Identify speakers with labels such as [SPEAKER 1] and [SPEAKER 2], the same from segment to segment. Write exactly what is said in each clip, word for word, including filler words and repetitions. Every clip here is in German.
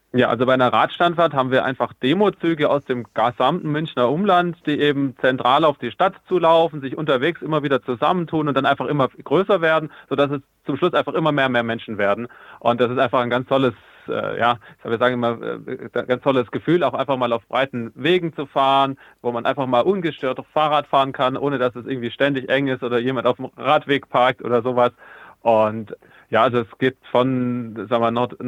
[SPEAKER 1] Ja, also bei einer Radstandfahrt haben wir einfach Demozüge aus dem gesamten Münchner Umland, die eben zentral auf die Stadt zulaufen, sich unterwegs immer wieder zusammentun und dann einfach immer größer werden, sodass es zum Schluss einfach immer mehr und mehr Menschen werden. Und das ist einfach ein ganz tolles, äh, ja, ich würde sagen immer, äh, ein ganz tolles Gefühl, auch einfach mal auf breiten Wegen zu fahren, wo man einfach mal ungestört auf Fahrrad fahren kann, ohne dass es irgendwie ständig eng ist oder jemand auf dem Radweg parkt oder sowas. Und ja, also es geht von, sagen wir, Nord,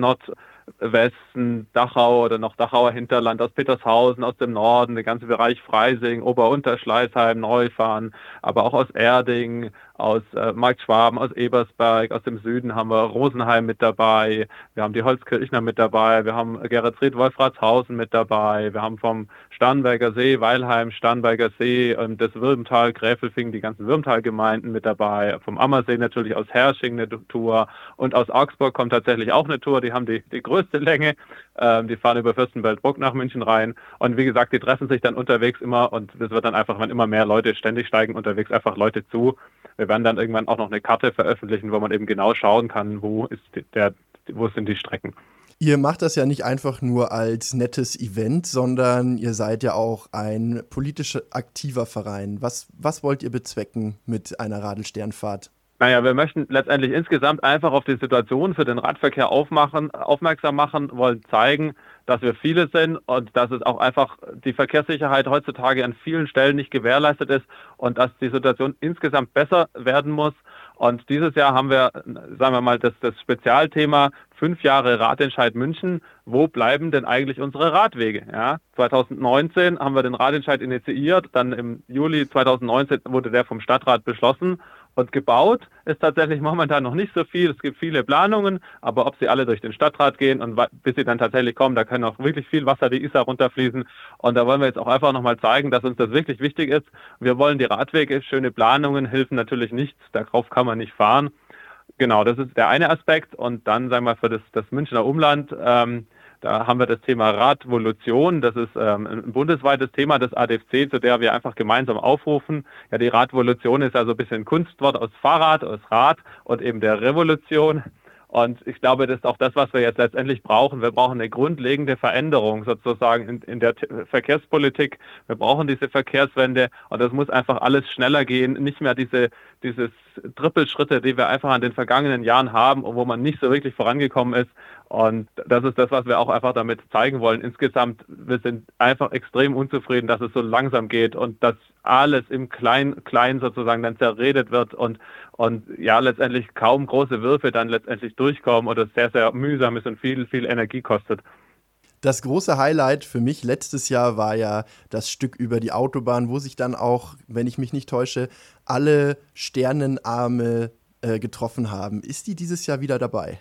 [SPEAKER 1] Nordwesten, Dachau oder noch Dachauer Hinterland, aus Petershausen, aus dem Norden, der ganze Bereich Freising, Ober-Unterschleißheim, Neufahren, aber auch aus Erding, aus äh, Marktschwaben, aus Ebersberg, aus dem Süden haben wir Rosenheim mit dabei, wir haben die Holzkirchner mit dabei, wir haben Geretsried, Wolfratshausen mit dabei, wir haben vom Starnberger See, Weilheim, Starnberger See, ähm, das Würmtal, Gräfelfing, die ganzen Würmtalgemeinden mit dabei, vom Ammersee natürlich aus Hersching eine Tour und aus Augsburg kommt tatsächlich auch eine Tour, die haben die, die größte Länge, ähm, die fahren über Fürstenfeldbruck nach München rein und wie gesagt, die treffen sich dann unterwegs immer und das wird dann einfach, wenn immer mehr Leute ständig steigen unterwegs einfach Leute zu. Wir werden dann irgendwann auch noch eine Karte veröffentlichen, wo man eben genau schauen kann, wo ist der, wo sind die Strecken.
[SPEAKER 2] Ihr macht das ja nicht einfach nur als nettes Event, sondern ihr seid ja auch ein politisch aktiver Verein. Was, was wollt ihr bezwecken mit einer Radelsternfahrt?
[SPEAKER 1] Naja, wir möchten letztendlich insgesamt einfach auf die Situation für den Radverkehr aufmachen, aufmerksam machen, wollen zeigen, dass wir viele sind und dass es auch einfach die Verkehrssicherheit heutzutage an vielen Stellen nicht gewährleistet ist und dass die Situation insgesamt besser werden muss. Und dieses Jahr haben wir, sagen wir mal, das, das Spezialthema fünf Jahre Radentscheid München. Wo bleiben denn eigentlich unsere Radwege? Ja, zwanzig neunzehn haben wir den Radentscheid initiiert, dann im Juli zwanzig neunzehn wurde der vom Stadtrat beschlossen. Und gebaut ist tatsächlich momentan noch nicht so viel. Es gibt viele Planungen, aber ob sie alle durch den Stadtrat gehen und bis sie dann tatsächlich kommen, da können auch wirklich viel Wasser die Isar runterfließen. Und da wollen wir jetzt auch einfach nochmal zeigen, dass uns das wirklich wichtig ist. Wir wollen die Radwege, schöne Planungen helfen natürlich nichts, darauf kann man nicht fahren. Genau, das ist der eine Aspekt. Und dann, sagen wir, für das, das Münchner Umland, ähm, da haben wir das Thema Radvolution. Das ist ähm, ein bundesweites Thema des A D F C, zu der wir einfach gemeinsam aufrufen. Ja, die Radvolution ist also ein bisschen ein Kunstwort aus Fahrrad, aus Rad und eben der Revolution. Und ich glaube, das ist auch das, was wir jetzt letztendlich brauchen. Wir brauchen eine grundlegende Veränderung sozusagen in, in der T- Verkehrspolitik. Wir brauchen diese Verkehrswende und das muss einfach alles schneller gehen. Nicht mehr diese dieses Trippelschritte, die wir einfach an den vergangenen Jahren haben und wo man nicht so wirklich vorangekommen ist. Und das ist das, was wir auch einfach damit zeigen wollen. Insgesamt, wir sind einfach extrem unzufrieden, dass es so langsam geht und dass alles im Klein, Klein sozusagen dann zerredet wird und, und ja, letztendlich kaum große Würfe dann letztendlich durchkommen oder es sehr, sehr mühsam ist und viel, viel Energie kostet.
[SPEAKER 2] Das große Highlight für mich letztes Jahr war ja das Stück über die Autobahn, wo sich dann auch, wenn ich mich nicht täusche, alle Sternenarme äh, getroffen haben. Ist die dieses Jahr wieder dabei?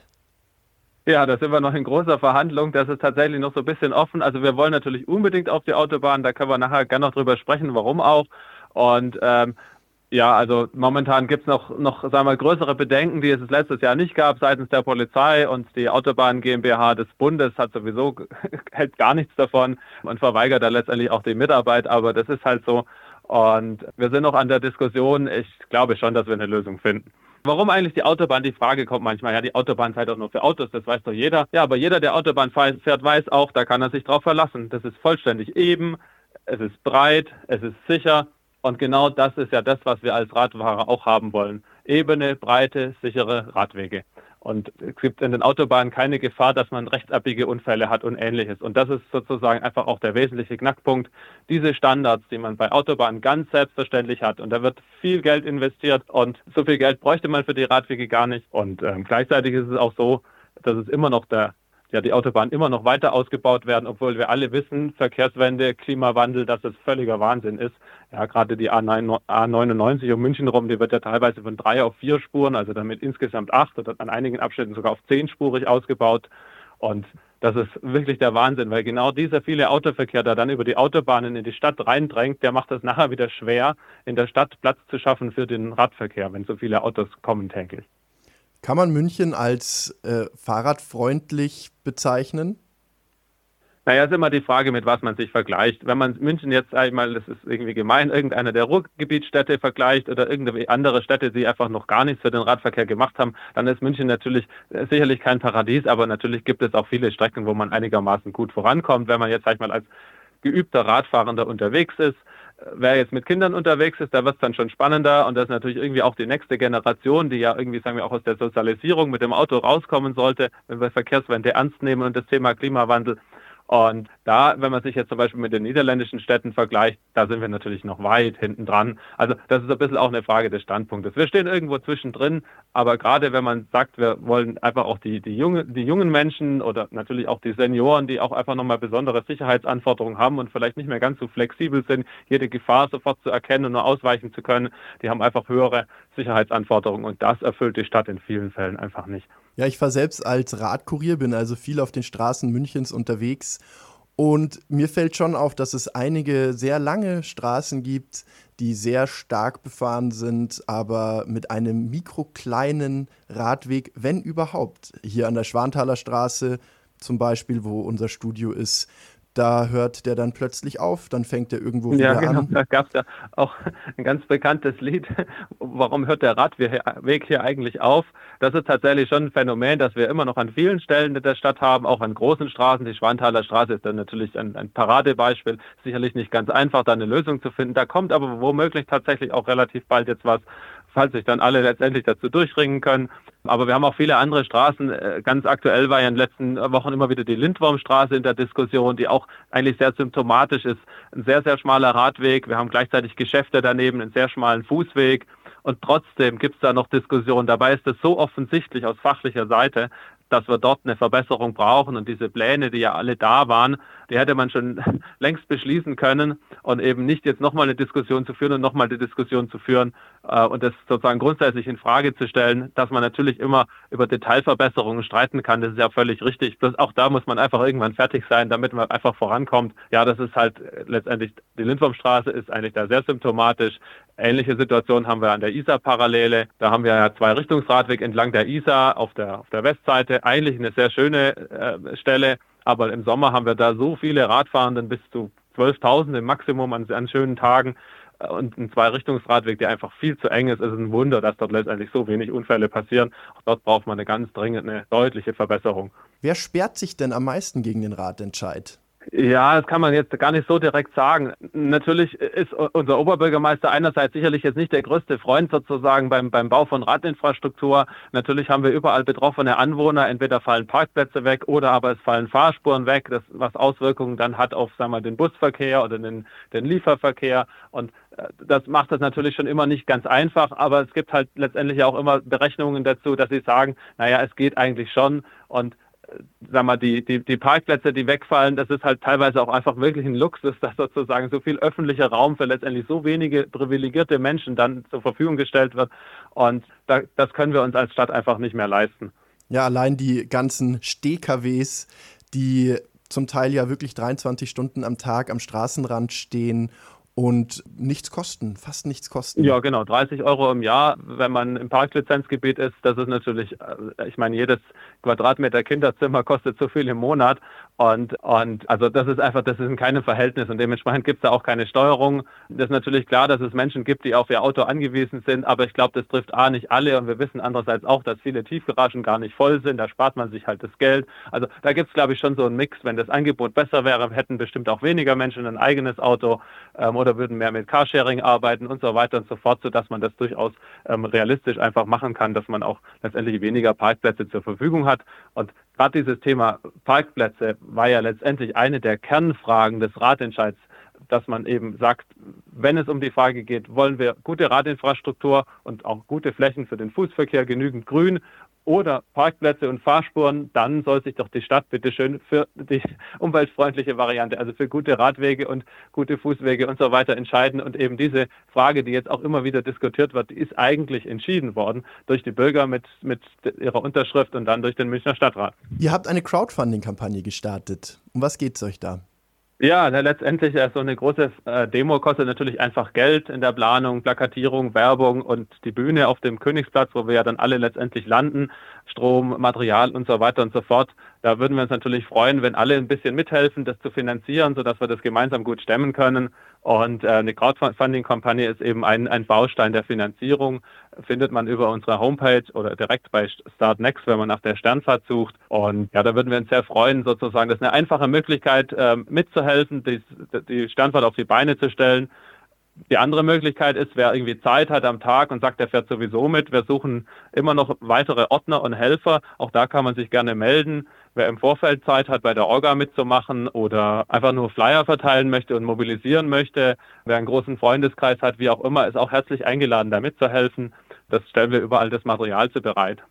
[SPEAKER 1] Ja, da sind wir noch in großer Verhandlung. Das ist tatsächlich noch so ein bisschen offen. Also wir wollen natürlich unbedingt auf die Autobahn. Da können wir nachher gerne noch drüber sprechen, warum auch. Und ähm, ja, also momentan gibt es noch, noch, sagen wir, größere Bedenken, die es letztes Jahr nicht gab seitens der Polizei und die Autobahn GmbH des Bundes hat sowieso hält gar nichts davon und verweigert da letztendlich auch die Mitarbeit. Aber das ist halt so. Und wir sind noch an der Diskussion. Ich glaube schon, dass wir eine Lösung finden. Warum eigentlich die Autobahn? Die Frage kommt manchmal, ja, die Autobahn sei doch nur für Autos, das weiß doch jeder. Ja, aber jeder, der Autobahn fährt, weiß auch, da kann er sich drauf verlassen. Das ist vollständig eben, es ist breit, es ist sicher und genau das ist ja das, was wir als Radfahrer auch haben wollen. Ebene, breite, sichere Radwege. Und es gibt in den Autobahnen keine Gefahr, dass man rechtsabbiege Unfälle hat und Ähnliches. Und das ist sozusagen einfach auch der wesentliche Knackpunkt. Diese Standards, die man bei Autobahnen ganz selbstverständlich hat. Und da wird viel Geld investiert und so viel Geld bräuchte man für die Radwege gar nicht. Und ähm, gleichzeitig ist es auch so, dass es immer noch der ja, die Autobahnen immer noch weiter ausgebaut werden, obwohl wir alle wissen, Verkehrswende, Klimawandel, dass es völliger Wahnsinn ist. Ja, gerade die A neunundneunzig um München rum, die wird ja teilweise von drei auf vier Spuren, also damit insgesamt acht oder an einigen Abschnitten sogar auf zehnspurig ausgebaut. Und das ist wirklich der Wahnsinn, weil genau dieser viele Autoverkehr, der dann über die Autobahnen in die Stadt reindrängt, der macht es nachher wieder schwer, in der Stadt Platz zu schaffen für den Radverkehr, wenn so viele Autos kommen täglich.
[SPEAKER 2] Kann man München als äh, fahrradfreundlich bezeichnen?
[SPEAKER 1] Naja, ist immer die Frage, mit was man sich vergleicht. Wenn man München jetzt einmal, das ist irgendwie gemein, irgendeine der Ruhrgebietsstädte vergleicht oder irgendeine andere Städte, die einfach noch gar nichts für den Radverkehr gemacht haben, dann ist München natürlich äh, sicherlich kein Paradies, aber natürlich gibt es auch viele Strecken, wo man einigermaßen gut vorankommt. Wenn man jetzt, sag ich mal, als geübter Radfahrender unterwegs ist, wer jetzt mit Kindern unterwegs ist, da wird es dann schon spannender und das ist natürlich irgendwie auch die nächste Generation, die ja irgendwie, sagen wir, auch aus der Sozialisierung mit dem Auto rauskommen sollte, wenn wir Verkehrswende ernst nehmen und das Thema Klimawandel. Und da, wenn man sich jetzt zum Beispiel mit den niederländischen Städten vergleicht, da sind wir natürlich noch weit hinten dran. Also das ist ein bisschen auch eine Frage des Standpunktes. Wir stehen irgendwo zwischendrin, aber gerade wenn man sagt, wir wollen einfach auch die, die, junge, die jungen Menschen oder natürlich auch die Senioren, die auch einfach nochmal besondere Sicherheitsanforderungen haben und vielleicht nicht mehr ganz so flexibel sind, jede Gefahr sofort zu erkennen und nur ausweichen zu können, die haben einfach höhere Sicherheitsanforderungen und das erfüllt die Stadt in vielen Fällen einfach nicht.
[SPEAKER 2] Ja, ich fahre selbst als Radkurier, bin also viel auf den Straßen Münchens unterwegs und mir fällt schon auf, dass es einige sehr lange Straßen gibt, die sehr stark befahren sind, aber mit einem mikrokleinen Radweg, wenn überhaupt. Hier an der Schwanthaler Straße zum Beispiel, wo unser Studio ist, da hört der dann plötzlich auf, dann fängt er irgendwo wieder
[SPEAKER 1] ja, genau.
[SPEAKER 2] an.
[SPEAKER 1] Da gab es ja auch ein ganz bekanntes Lied, warum hört der Radweg hier eigentlich auf? Das ist tatsächlich schon ein Phänomen, das wir immer noch an vielen Stellen der Stadt haben, auch an großen Straßen. Die Schwanthaler Straße ist dann natürlich ein, ein Paradebeispiel, sicherlich nicht ganz einfach, da eine Lösung zu finden. Da kommt aber womöglich tatsächlich auch relativ bald jetzt was, falls sich dann alle letztendlich dazu durchringen können. Aber wir haben auch viele andere Straßen. Ganz aktuell war ja in den letzten Wochen immer wieder die Lindwurmstraße in der Diskussion, die auch eigentlich sehr symptomatisch ist. Ein sehr, sehr schmaler Radweg. Wir haben gleichzeitig Geschäfte daneben, einen sehr schmalen Fußweg. Und trotzdem gibt es da noch Diskussionen. Dabei ist es so offensichtlich aus fachlicher Seite, dass wir dort eine Verbesserung brauchen. Und diese Pläne, die ja alle da waren, die hätte man schon längst beschließen können und eben nicht jetzt nochmal eine Diskussion zu führen und nochmal die Diskussion zu führen äh, und das sozusagen grundsätzlich in Frage zu stellen, dass man natürlich immer über Detailverbesserungen streiten kann. Das ist ja völlig richtig. Bloß auch da muss man einfach irgendwann fertig sein, damit man einfach vorankommt. Ja, das ist halt letztendlich, die Lindwurmstraße ist eigentlich da sehr symptomatisch. Ähnliche Situation haben wir an der Isar-Parallele. Da haben wir ja zwei Richtungsradweg entlang der Isar auf der, auf der Westseite. Eigentlich eine sehr schöne äh, Stelle, aber im Sommer haben wir da so viele Radfahrenden, bis zu zwölftausend im Maximum an, an schönen Tagen äh, und ein Zwei-Richtungsradweg, der einfach viel zu eng ist. Es ist ein Wunder, dass dort letztendlich so wenig Unfälle passieren. Auch dort braucht man eine ganz dringend, eine deutliche Verbesserung.
[SPEAKER 2] Wer sperrt sich denn am meisten gegen den Radentscheid?
[SPEAKER 1] Ja, das kann man jetzt gar nicht so direkt sagen. Natürlich ist unser Oberbürgermeister einerseits sicherlich jetzt nicht der größte Freund sozusagen beim, beim Bau von Radinfrastruktur. Natürlich haben wir überall betroffene Anwohner. Entweder fallen Parkplätze weg oder aber es fallen Fahrspuren weg, das, was Auswirkungen dann hat auf, sagen wir, den Busverkehr oder den, den Lieferverkehr. Und das macht das natürlich schon immer nicht ganz einfach, aber es gibt halt letztendlich auch immer Berechnungen dazu, dass sie sagen, naja, es geht eigentlich schon und sag mal, die, die, die Parkplätze, die wegfallen, das ist halt teilweise auch einfach wirklich ein Luxus, dass sozusagen so viel öffentlicher Raum für letztendlich so wenige privilegierte Menschen dann zur Verfügung gestellt wird. Und da, das können wir uns als Stadt einfach nicht mehr leisten.
[SPEAKER 2] Ja, allein die ganzen Steh-K Ws, die zum Teil ja wirklich dreiundzwanzig Stunden am Tag am Straßenrand stehen und nichts kosten, fast nichts kosten.
[SPEAKER 1] Ja, genau, dreißig Euro im Jahr, wenn man im Parklizenzgebiet ist, das ist natürlich, ich meine, jedes Quadratmeter Kinderzimmer kostet so viel im Monat und, und also das ist einfach, das ist in keinem Verhältnis und dementsprechend gibt es da auch keine Steuerung. Das ist natürlich klar, dass es Menschen gibt, die auf ihr Auto angewiesen sind, aber ich glaube, das trifft A, nicht alle und wir wissen andererseits auch, dass viele Tiefgaragen gar nicht voll sind, da spart man sich halt das Geld. Also da gibt es, glaube ich, schon so einen Mix, wenn das Angebot besser wäre, hätten bestimmt auch weniger Menschen ein eigenes Auto ähm, oder würden mehr mit Carsharing arbeiten und so weiter und so fort, sodass man das durchaus ähm, realistisch einfach machen kann, dass man auch letztendlich weniger Parkplätze zur Verfügung hat. Und gerade dieses Thema Parkplätze war ja letztendlich eine der Kernfragen des Ratentscheids, dass man eben sagt, wenn es um die Frage geht, wollen wir gute Radinfrastruktur und auch gute Flächen für den Fußverkehr, genügend Grün oder Parkplätze und Fahrspuren, dann soll sich doch die Stadt bitteschön für die umweltfreundliche Variante, also für gute Radwege und gute Fußwege und so weiter entscheiden. Und eben diese Frage, die jetzt auch immer wieder diskutiert wird, die ist eigentlich entschieden worden durch die Bürger mit, mit ihrer Unterschrift und dann durch den Münchner Stadtrat.
[SPEAKER 2] Ihr habt eine Crowdfunding-Kampagne gestartet. Um was geht es euch da?
[SPEAKER 1] Ja, na, letztendlich äh, so eine große äh, Demo kostet natürlich einfach Geld in der Planung, Plakatierung, Werbung und die Bühne auf dem Königsplatz, wo wir ja dann alle letztendlich landen, Strom, Material und so weiter und so fort. Da würden wir uns natürlich freuen, wenn alle ein bisschen mithelfen, das zu finanzieren, sodass wir das gemeinsam gut stemmen können. Und äh, eine Crowdfunding-Kampagne ist eben ein, ein Baustein der Finanzierung. Findet man über unsere Homepage oder direkt bei Startnext, wenn man nach der Sternfahrt sucht. Und ja, da würden wir uns sehr freuen, sozusagen. Das ist eine einfache Möglichkeit, äh, mitzuhelfen, die, die Sternfahrt auf die Beine zu stellen. Die andere Möglichkeit ist, wer irgendwie Zeit hat am Tag und sagt, er fährt sowieso mit. Wir suchen immer noch weitere Ordner und Helfer. Auch da kann man sich gerne melden. Wer im Vorfeld Zeit hat, bei der Orga mitzumachen oder einfach nur Flyer verteilen möchte und mobilisieren möchte, wer einen großen Freundeskreis hat, wie auch immer, ist auch herzlich eingeladen, da mitzuhelfen. Das stellen wir überall das Material zu bereit.